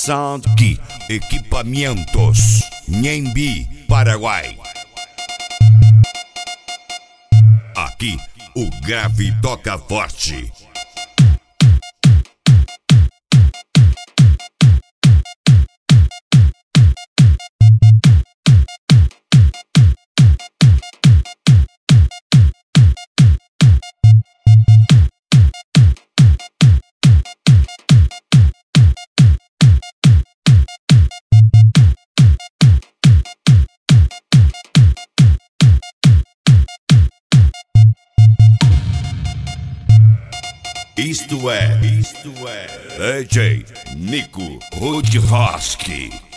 Sound Key Equipamentos, Nhembi, Paraguai. Aqui o grave toca forte. Isto é DJ Nico Rudkowski.